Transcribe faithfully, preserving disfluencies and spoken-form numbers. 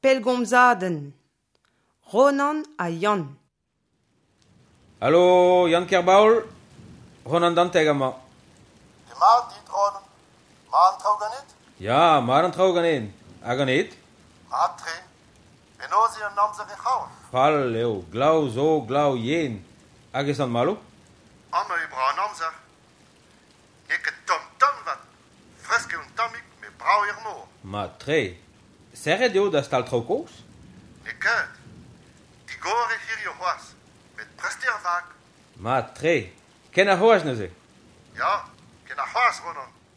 Pelgomzaden. Ronan a Jan. Hallo, Jan Kerbaul. Ronan Dantegama. De maand dit Ronan. Maan trouw niet? Ja, maar een trouw gaan in. Aga niet? Maat tre. En ozi een nam zich in gauw. Hallo, glau zo, glau jen. Aga is dan malu? Anno je brouw nam zich. Ik het tom tom wat. Friske en tomik me brouw hier no. Maar tre. Zeg je jou dat stal trouw koos? Ik het. Die gore hier je was. Met presteer vaak. Maar tre. Ken je hoors nou ze? Ja, ken naar was Ronan.